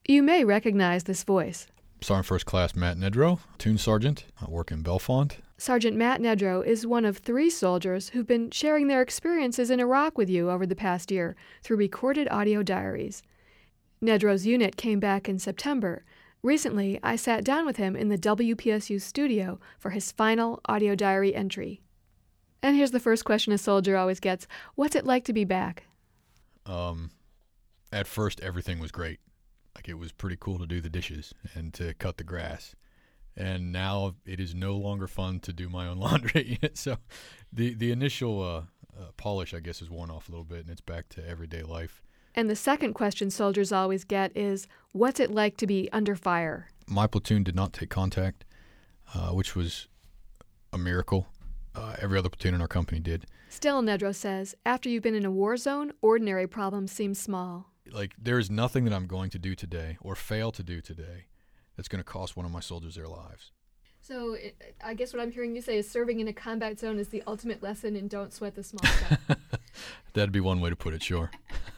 You may recognize this voice. Sergeant First Class Matt Nedrow, Platoon Sergeant. I work in Bellefonte. Sergeant Matt Nedrow is one of 3 soldiers who've been sharing their experiences in Iraq with you over the past year through recorded audio diaries. Nedrow's unit came back in September. Recently, I sat down with him in the WPSU studio for his final audio diary entry. And here's the first question a soldier always gets. What's it like to be back? At first, everything was great. Like, it was pretty cool to do the dishes and to cut the grass. And now it is no longer fun to do my own laundry. So the initial polish, I guess, is worn off a little bit, and it's back to everyday life. And the second question soldiers always get is, what's it like to be under fire? My platoon did not take contact, which was a miracle. Every other platoon in our company did. Still, Nedrow says, after you've been in a war zone, ordinary problems seem small. Like, there is nothing that I'm going to do today or fail to do today that's going to cost one of my soldiers their lives. So I guess what I'm hearing you say is serving in a combat zone is the ultimate lesson in don't sweat the small stuff. That'd be one way to put it, sure.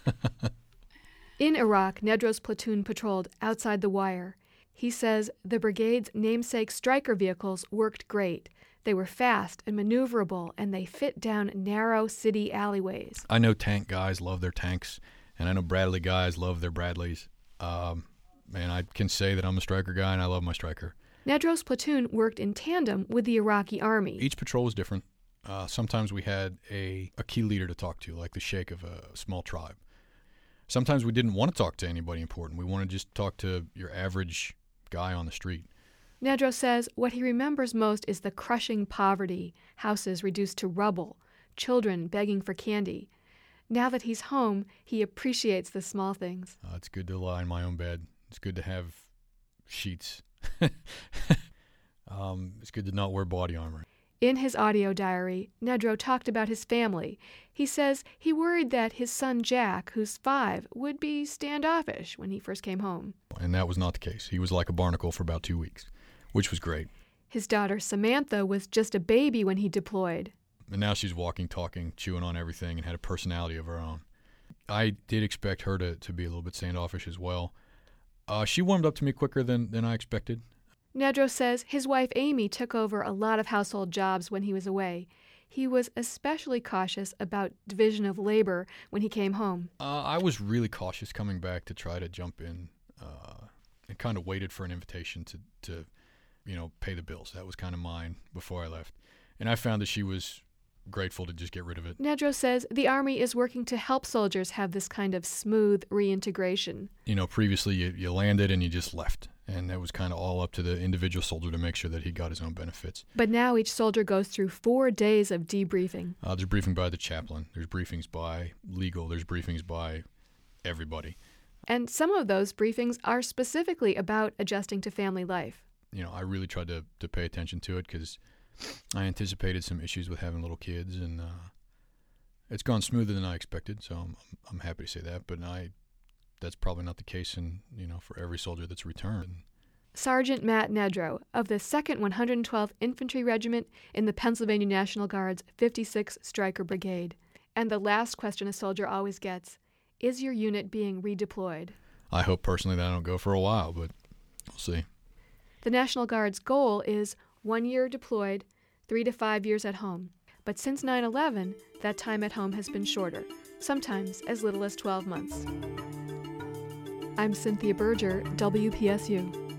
In Iraq, Nedrow's platoon patrolled outside the wire. He says the brigade's namesake Stryker vehicles worked great. They were fast and maneuverable, and they fit down narrow city alleyways. I know tank guys love their tanks, and I know Bradley guys love their Bradleys. And I can say that I'm a Stryker guy, and I love my Stryker. Nedrow's platoon worked in tandem with the Iraqi army. Each patrol was different. Sometimes we had a key leader to talk to, like the sheikh of a small tribe. Sometimes we didn't want to talk to anybody important. We wanted to just talk to your average guy on the street. Nedrow says what he remembers most is the crushing poverty, houses reduced to rubble, children begging for candy. Now that he's home, he appreciates the small things. It's good to lie in my own bed. It's good to have sheets. It's good to not wear body armor. In his audio diary, Nedrow talked about his family. He says he worried that his son Jack, who's 5, would be standoffish when he first came home. And that was not the case. He was like a barnacle for about 2 weeks, which was great. His daughter Samantha was just a baby when he deployed. And now she's walking, talking, chewing on everything, and had a personality of her own. I did expect her to be a little bit standoffish as well. She warmed up to me quicker than I expected. Nedrow says his wife Amy took over a lot of household jobs when he was away. He was especially cautious about division of labor when he came home. I was really cautious coming back to try to jump in and kind of waited for an invitation to pay the bills. That was kind of mine before I left. And I found that she was grateful to just get rid of it. Nedrow says the Army is working to help soldiers have this kind of smooth reintegration. Previously you landed and you just left. And that was kind of all up to the individual soldier to make sure that he got his own benefits. But now each soldier goes through 4 days of debriefing. There's briefing by the chaplain. There's briefings by legal. There's briefings by everybody. And some of those briefings are specifically about adjusting to family life. I really tried to pay attention to it because I anticipated some issues with having little kids, and it's gone smoother than I expected, so I'm happy to say that. But that's probably not the case for every soldier that's returned. Sergeant Matt Nedrow of the 2nd 112th Infantry Regiment in the Pennsylvania National Guard's 56th Stryker Brigade. And the last question a soldier always gets, is your unit being redeployed? I hope personally that I don't go for a while, but we'll see. The National Guard's goal is 1 year deployed, 3 to 5 years at home. But since 9/11, that time at home has been shorter, sometimes as little as 12 months. I'm Cynthia Berger, WPSU.